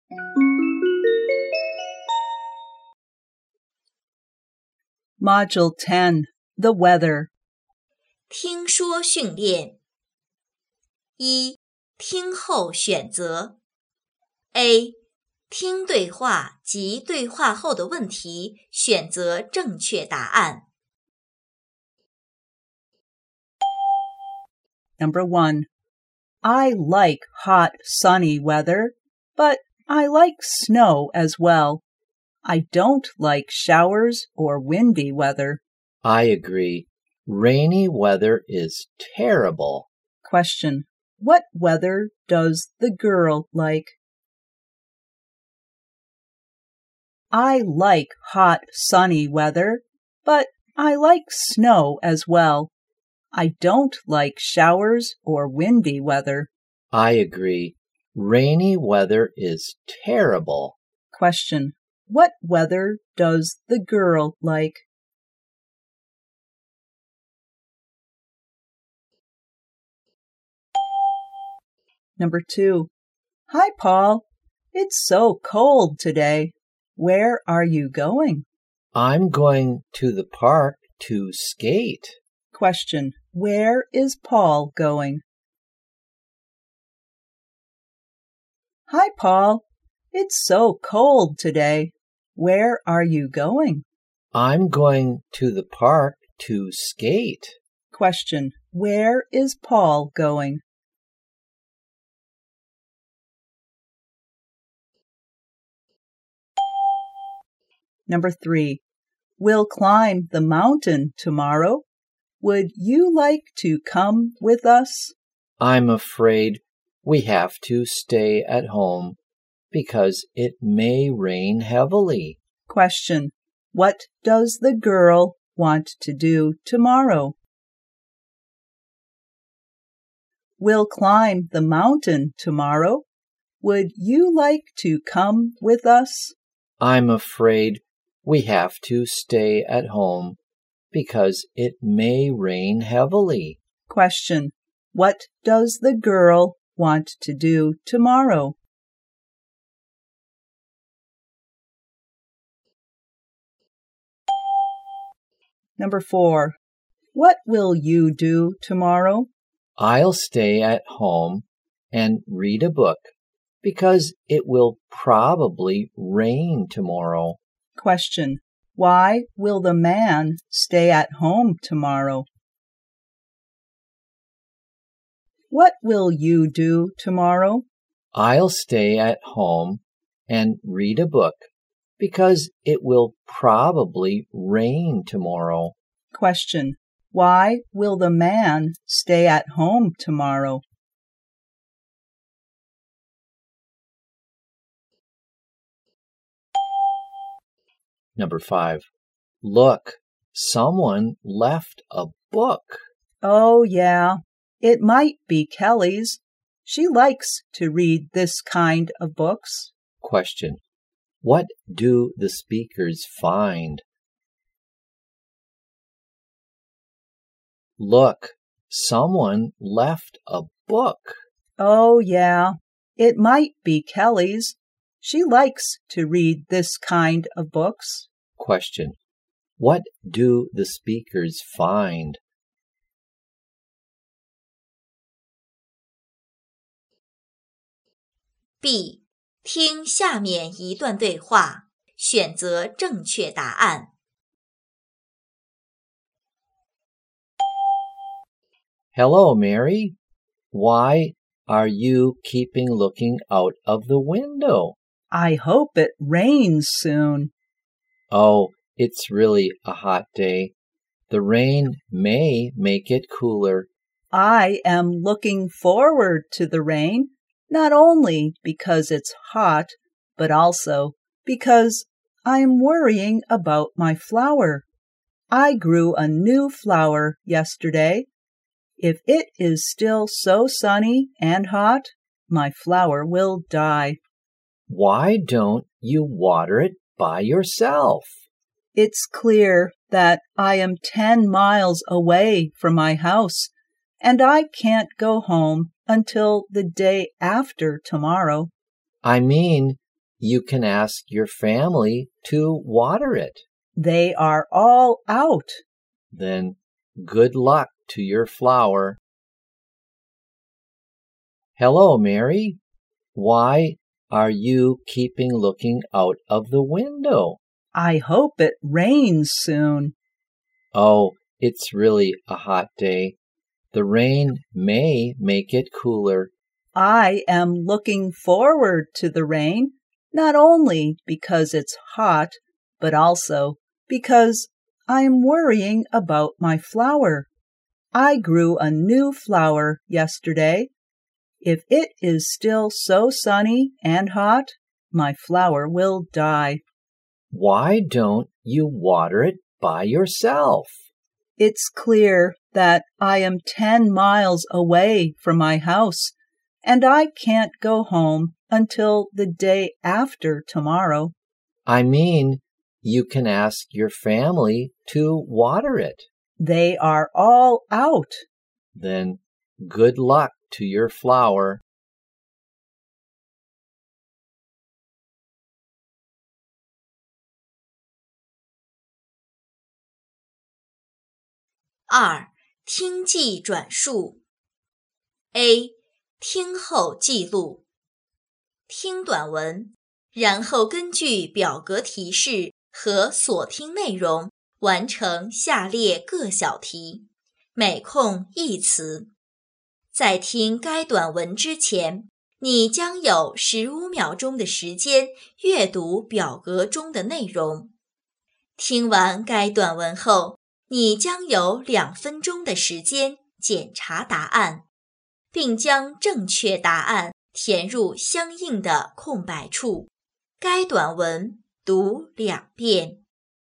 Module 10, The Weather. 听说训练。一、听后选择。A. 听对话及对话后的问题，选择正确答案。 Number 1. I like hot, sunny weather, but I like snow as well. I don't like showers or windy weather. I agree. Rainy weather is terrible. Question. What weather does the girl like? I like hot, sunny weather, but I like snow as well. I don't like showers or windy weather. I agree. Rainy weather is terrible. Question. What weather does the girl like? Number 2. Hi, Paul. It's so cold today. Where are you going? I'm going to the park to skate. Question. Where is Paul going? Hi, Paul. It's so cold today. Where are you going? I'm going to the park to skate. Question. Where is Paul going? Number 3. We'll climb the mountain tomorrow. Would you like to come with us? I'm afraid we have to stay at home because it may rain heavily. Question. What does the girl want to do tomorrow? We'll climb the mountain tomorrow. Would you like to come with us? I'm afraid we have to stay at home because it may rain heavily. Question. What does the girl want to do tomorrow? Number 4. What will you do tomorrow? I'll stay at home and read a book because it will probably rain tomorrow. Question. Why will the man stay at home tomorrow? What will you do tomorrow? I'll stay at home and read a book because it will probably rain tomorrow. Question. Why will the man stay at home tomorrow? Number 5. Look, someone left a book. Oh, yeah. It might be Kelly's. She likes to read this kind of books. Question. What do the speakers find? Look, someone left a book. Oh, yeah. It might be Kelly's. She likes to read this kind of books. Question. What do the speakers find? B. 听下面一段对话，选择正确答案。 Hello, Mary. Why are you keeping looking out of the window? I hope it rains soon. Oh, it's really a hot day. The rain may make it cooler. I am looking forward to the rain, not only because it's hot, but also because I am worrying about my flower. I grew a new flower yesterday. If it is still so sunny and hot, my flower will die. Why don't you water it by yourself? It's clear that I am 10 miles away from my house, and I can't go home until the day after tomorrow. I mean, you can ask your family to water it. They are all out. Then good luck to your flower. Hello, Mary. Why are you keeping looking out of the window? I hope it rains soon. Oh, it's really a hot day. The rain may make it cooler. I am looking forward to the rain, not only because it's hot, but also because I am worrying about my flower. I grew a new flower yesterday. If it is still so sunny and hot, my flower will die. Why don't you water it by yourself? It's clear that I am 10 miles away from my house, and I can't go home until the day after tomorrow. I mean, you can ask your family to water it. They are all out. Then good luck to your flower. 2. 听记转述 A. 听后记录听短文，然后根据表格提示和所听内容完成下列各小题，每空1词。在听该短文之前，你将有15秒钟的时间阅读表格中的内容。听完该短文后，你将有2分钟的时间检查答案，并将正确答案填入相应的空白处。该短文读2遍。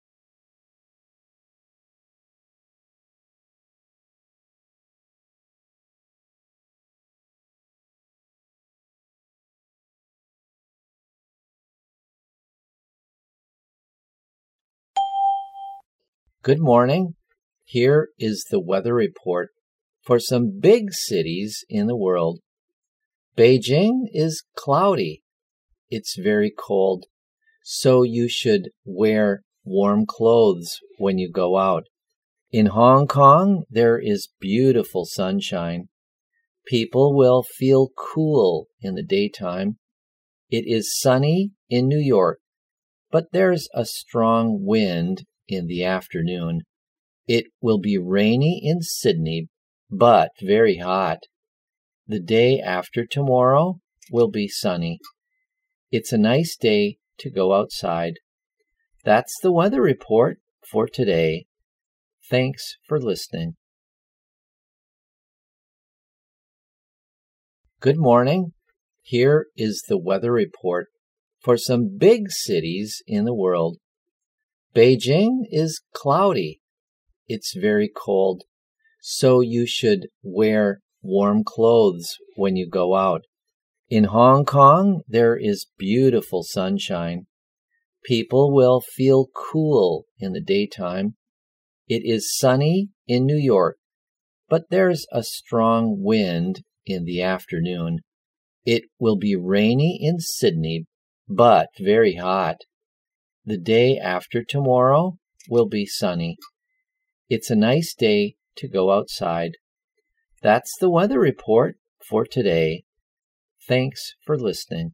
Good morning. Here is the weather report for some big cities in the world. Beijing is cloudy. It's very cold, so you should wear warm clothes when you go out. In Hong Kong, there is beautiful sunshine. People will feel cool in the daytime. It is sunny in New York, but there's a strong wind in the afternoon. It will be rainy in Sydney, but very hot. The day after tomorrow will be sunny. It's a nice day to go outside. That's the weather report for today. Thanks for listening. Good morning. Here is the weather report for some big cities in the world. Beijing is cloudy. It's very cold, so you should wear warm clothes when you go out. In Hong Kong, there is beautiful sunshine. People will feel cool in the daytime. It is sunny in New York, but there's a strong wind in the afternoon. It will be rainy in Sydney, but very hot. The day after tomorrow will be sunny. It's a nice day to go outside. That's the weather report for today. Thanks for listening.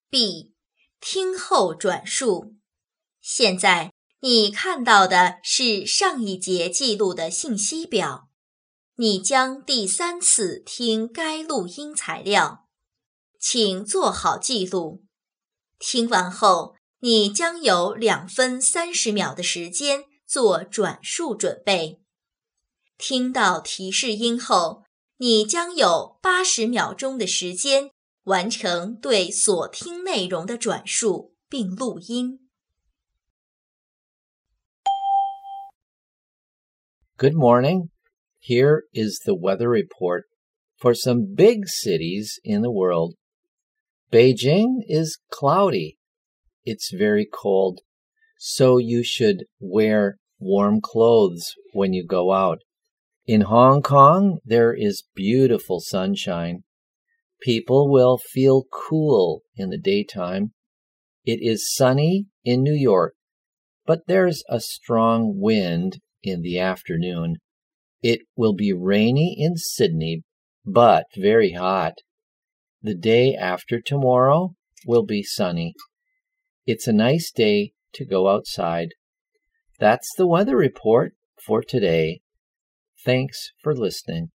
B. 听后转述。现在你看到的是上一节记录的信息表，你将第3次听该录音材料，请做好记录。听完后，你将有2分30秒的时间做转述准备。听到提示音后，你将有80秒钟的时间完成对所听内容的转述并录音。 Good morning. Here is the weather report for some big cities in the world. Beijing is cloudy. It's very cold, so you should wear warm clothes when you go out. In Hong Kong, there is beautiful sunshine. People will feel cool in the daytime. It is sunny in New York, but there's a strong wind in the afternoon. It will be rainy in Sydney, but very hot. The day after tomorrow will be sunny. It's a nice day to go outside. That's the weather report for today. Thanks for listening.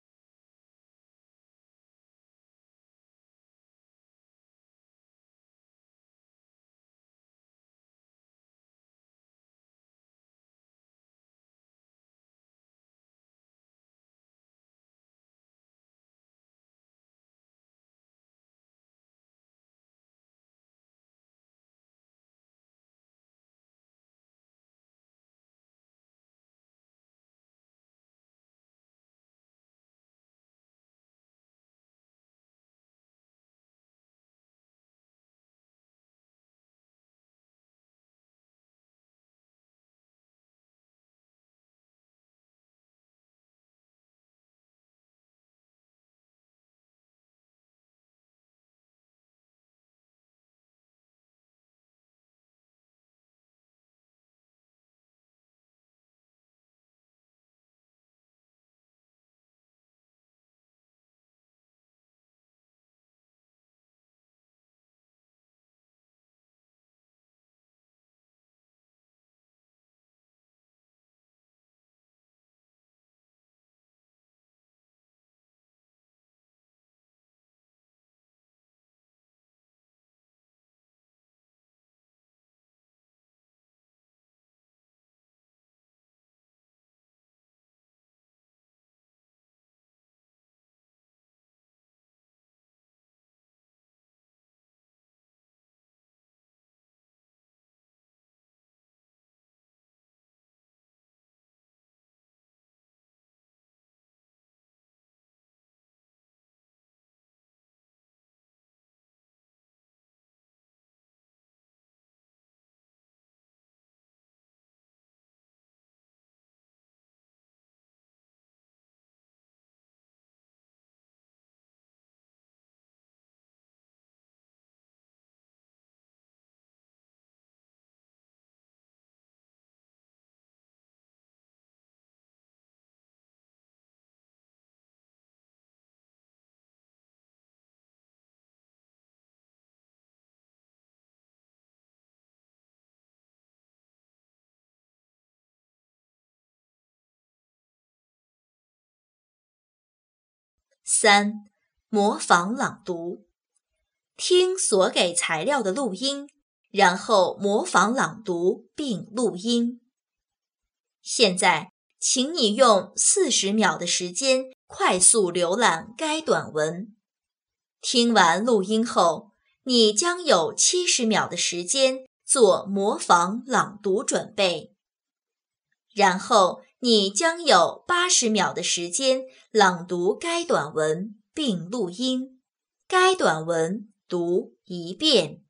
3. 模仿朗读。听所给材料的录音，然后模仿朗读并录音。现在，请你用40秒的时间快速浏览该短文。听完录音后，你将有70秒的时间做模仿朗读准备。然后你将有80秒的时间朗读该短文并录音，该短文读1遍。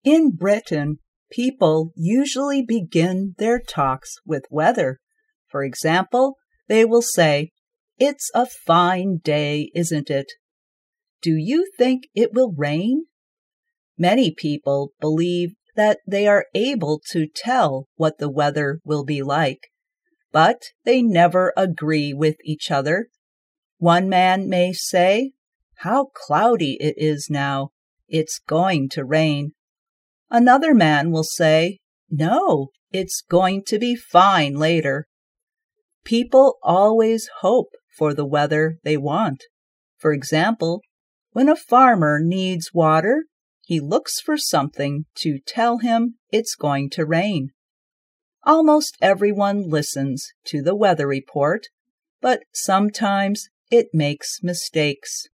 In Britain, people usually begin their talks with weather. For example, they will say, "It's a fine day, isn't it? Do you think it will rain?" Many people believe that they are able to tell what the weather will be like, but they never agree with each other. One man may say, "How cloudy it is now. It's going to rain." Another man will say, "No, it's going to be fine later." People always hope for the weather they want. For example, when a farmer needs water, he looks for something to tell him it's going to rain. Almost everyone listens to the weather report, but sometimes it makes mistakes.